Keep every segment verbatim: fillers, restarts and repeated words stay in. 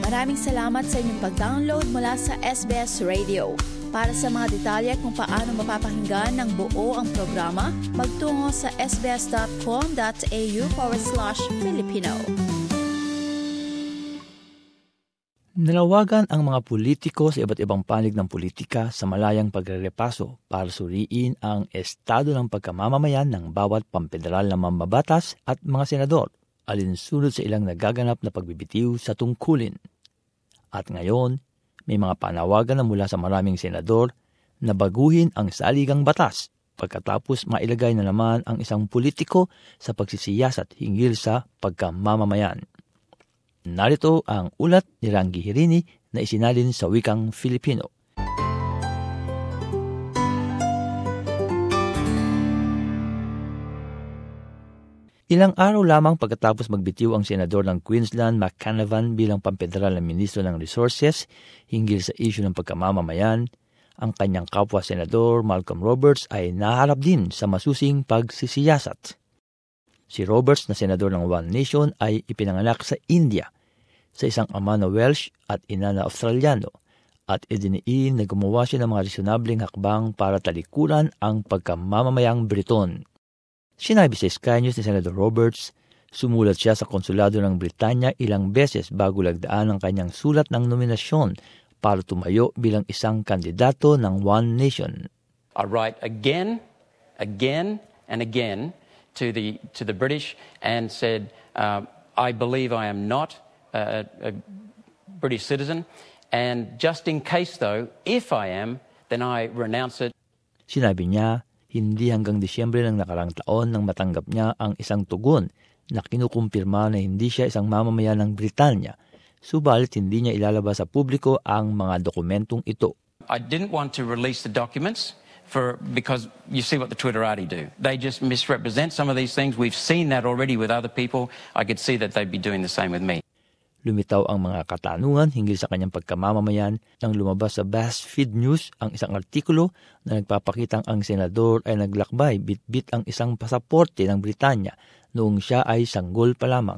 Maraming salamat sa inyong pag-download mula sa S B S Radio. Para sa mga detalye kung paano mapapakinggan ng buo ang programa, magtungo sa sbs.com.au forward slash Filipino. Nalawagan ang mga politiko sa iba't ibang panig ng politika sa malayang pagrerepaso para suriin ang estado ng pagkamamamayan ng bawat pamfederal na mambabatas at mga senador, alinsunod sa ilang nagaganap na pagbibitiw sa tungkulin. At ngayon, may mga panawagan na mula sa maraming senador na baguhin ang saligang batas pagkatapos mailagay na naman ang isang politiko sa pagsisiyasat hinggil sa pagkamamamayan. Narito ang ulat ni Rangi Hirini na isinalin sa wikang Filipino. Ilang araw lamang pagkatapos magbitiw ang senador ng Queensland, McCanavan, bilang pamfederal na ministro ng Resources hinggil sa isyu ng pagkamamamayan, ang kanyang kapwa senador Malcolm Roberts ay naharap din sa masusing pagsisiyasat. Si Roberts na senador ng One Nation ay ipinanganak sa India, sa isang ama na Welsh at ina na Australiano, at idiniin na gumawa siya ng mga resonableng hakbang para talikuran ang pagkamamamayang Briton. Sinabi sa Sky News ni Senator Roberts, sumulat siya sa konsulado ng Britanya ilang beses bago lagdaan ang kanyang sulat ng nominasyon para tumayo bilang isang kandidato ng One Nation. I write again, again, and again to the to the British and said, uh, I believe I am not a, a British citizen, and just in case though, if I am, then I renounce it. Sinabi niya, hindi hanggang Disyembre ng nakarang taon nang matanggap niya ang isang tugon na kinukumpirma na hindi siya isang mamamayan ng Britanya, subalit hindi niya ilalabas sa publiko ang mga dokumentong ito. I didn't want to release the documents for because you see what the Twitterati do. They just misrepresent some of these things. We've seen that already with other people. I could see that they'd be doing the same with me. Lumitaw ang mga katanungan hinggil sa kanyang pagkamamamayan nang lumabas sa BuzzFeed News ang isang artikulo na nagpapakitang ang senador ay naglakbay bit-bit ang isang pasaporte ng Britanya noong siya ay sanggol pa lamang.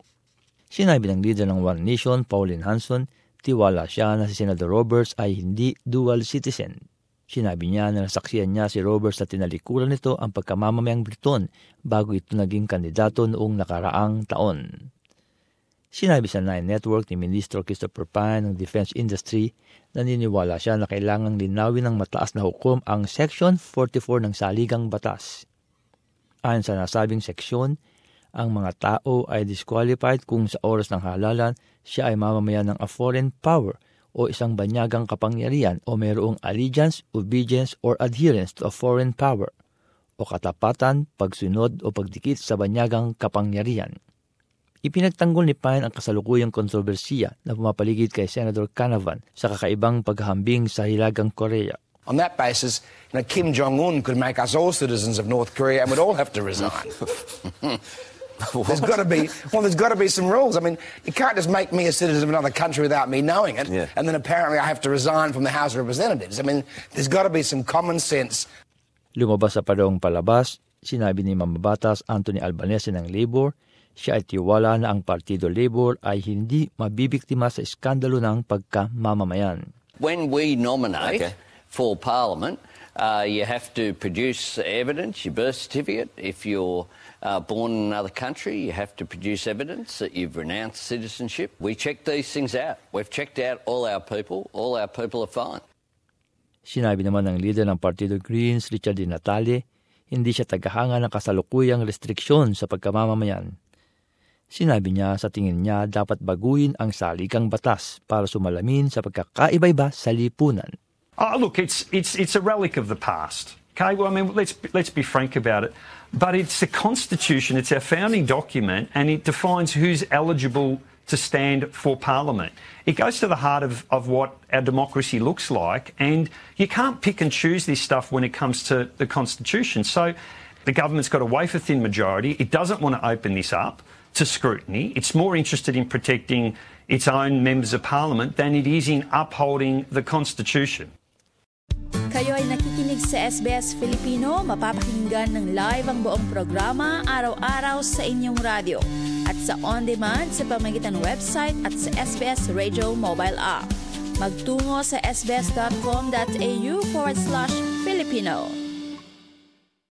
Sinabi ng leader ng One Nation, Pauline Hanson, tiwala siya na si Senator Roberts ay hindi dual citizen. Sinabi niya na nasaksihan niya si Roberts na tinalikuran nito ang pagkamamamayang Briton bago ito naging kandidato noong nakaraang taon. Sinabi sa Nine Network ni Ministro Christopher Pyne ng Defense Industry na naniniwala siya na kailangang linawin ng mataas na hukom ang Section forty-four ng Saligang Batas. Ayon sa nasabing seksyon, ang mga tao ay disqualified kung sa oras ng halalan siya ay mamamayan ng a foreign power o isang banyagang kapangyarihan o mayroong allegiance, obedience, or adherence to a foreign power o katapatan, pagsunod o pagdikit sa banyagang kapangyarihan. Ipinagtanggol ni Pyne ang kasalukuyang kontrobersiya na pumapaligid kay Senator Canavan sa kakaibang paghahambing sa Hilagang Korea. On that basis, you know, Kim Jong-un could make us all citizens of North Korea and we'd all have to resign. There's got to be, well, there's got to be some rules. I mean, you can't just make me a citizen of another country without me knowing it, yeah. And then apparently I have to resign from the House of Representatives. I mean, there's got to be some common sense. Lumabas sa parehong palabas, sinabi ni Mambabatas Anthony Albanese ng Labour, siya ay tiwala na ang Partido Labour ay hindi mabibiktima sa iskandalo ng pagkamamamayan. When we nominate okay. for Parliament, uh, you have to produce evidence, your birth certificate. If you're uh, born in another country, you have to produce evidence that you've renounced citizenship. We check these things out. We've checked out all our people. All our people are fine. Sinabi naman ng leader ng Partido Greens, Richard Di Natale, hindi siya tagahanga ng kasalukuyang restriksyon sa pagkamamamayan. Sinabi niya sa tingin niya dapat baguhin ang saligang batas para sumalamin sa pagkakaiba-iba sa lipunan. Oh, look, it's it's it's a relic of the past. Okay, well, I mean, let's let's be frank about it. But it's the Constitution, it's our founding document, and it defines who's eligible to stand for Parliament. It goes to the heart of, of what our democracy looks like, and you can't pick and choose this stuff when it comes to the Constitution. So the government's got a wafer-thin majority. It doesn't want to open this up to scrutiny. It's more interested in protecting its own members of Parliament than it is in upholding the Constitution. Kayo ay nakikinig sa S B S Filipino, mapapakinggan ng live ang buong programa araw-araw sa inyong radyo. At sa on-demand sa pamamagitan ng website at sa S B S Radio mobile app. Magtungo sa sbs.com.au forward slash Filipino.